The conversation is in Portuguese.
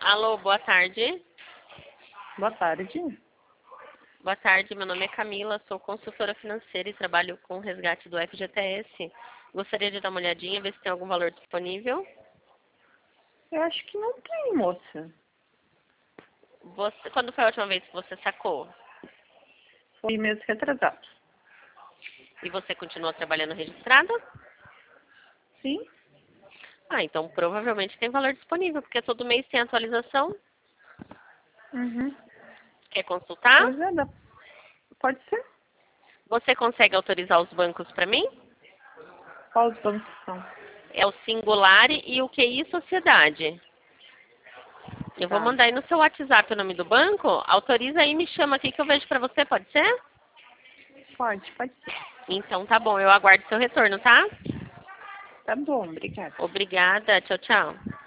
Alô, boa tarde. Boa tarde. Boa tarde, meu nome é Camila, sou consultora financeira e trabalho com resgate do FGTS. Gostaria de dar uma olhadinha, ver se tem algum valor disponível. Eu acho que não tem, moça. Quando foi a última vez que você sacou? Foi meses retrasados. E você continua trabalhando registrada? Sim? Ah, então provavelmente tem valor disponível, porque todo mês tem atualização. Uhum. Quer consultar? Pois é, pode ser. Você consegue autorizar os bancos para mim? Qual os bancos são? É o Singular e o QI Sociedade. Eu vou Tá. mandar aí no seu WhatsApp o nome do banco. Autoriza aí e me chama aqui que eu vejo para você, pode ser? Pode ser. Então tá bom, eu aguardo seu retorno, tá? Tá bom, obrigada. Obrigada, tchau, tchau.